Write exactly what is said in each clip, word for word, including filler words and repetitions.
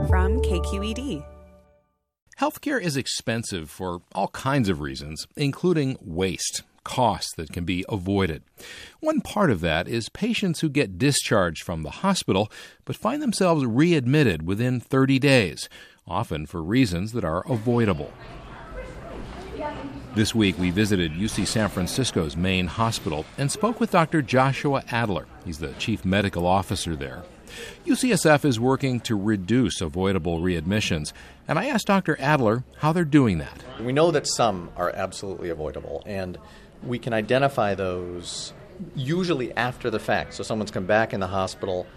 from K Q E D. Healthcare is expensive for all kinds of reasons, including waste, costs that can be avoided. One part of that is patients who get discharged from the hospital but find themselves readmitted within thirty days, often for reasons that are avoidable. This week, we visited U C San Francisco's main hospital and spoke with Doctor Joshua Adler. He's the chief medical officer there. U C S F is working to reduce avoidable readmissions, and I asked Doctor Adler how they're doing that. We know that some are absolutely avoidable, and we can identify those usually after the fact. So someone's come back in the hospital,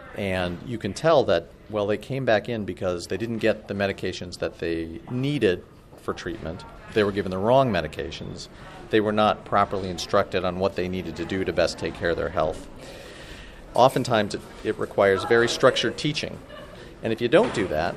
and you can tell that, well, they came back in because they didn't get the medications that they needed for treatment. They were given the wrong medications. They were not properly instructed on what they needed to do to best take care of their health. Oftentimes, it, it requires very structured teaching. And if you don't do that,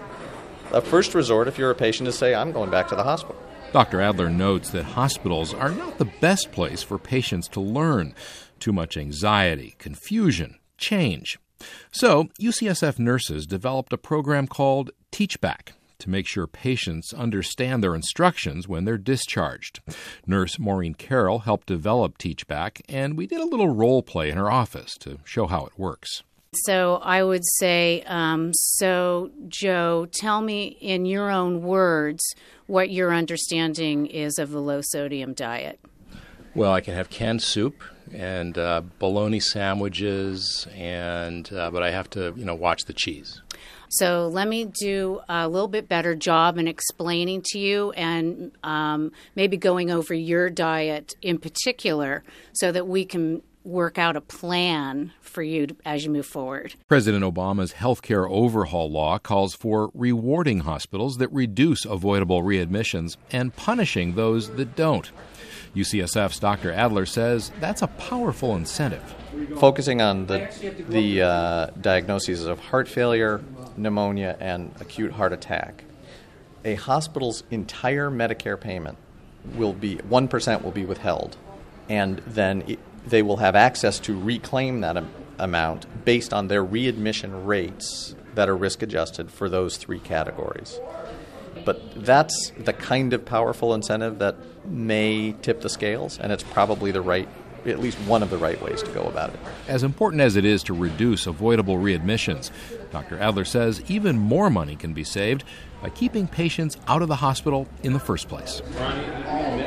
a first resort, if you're a patient, is say, I'm going back to the hospital. Doctor Adler notes that hospitals are not the best place for patients to learn. Too much anxiety, confusion, change. So, U C S F nurses developed a program called Teachback to make sure patients understand their instructions when they're discharged. Nurse Maureen Carroll helped develop Teachback, and we did a little role play in her office to show how it works. So I would say, um, so Joe, tell me in your own words what your understanding is of the low-sodium diet. Well, I can have canned soup and uh, bologna sandwiches, and uh, but I have to, you know, watch the cheese. So let me do a little bit better job in explaining to you and um, maybe going over your diet in particular so that we can work out a plan for you to, as you move forward. President Obama's healthcare overhaul law calls for rewarding hospitals that reduce avoidable readmissions and punishing those that don't. U C S F's Doctor Adler says that's a powerful incentive. Focusing on the, the uh, diagnoses of heart failure, pneumonia, and acute heart attack, a hospital's entire Medicare payment will be, one percent will be withheld, and then it, they will have access to reclaim that am- amount based on their readmission rates that are risk-adjusted for those three categories. But that's the kind of powerful incentive that may tip the scales, and it's probably the right, at least one of the right ways to go about it. As important as it is to reduce avoidable readmissions, Doctor Adler says even more money can be saved by keeping patients out of the hospital in the first place.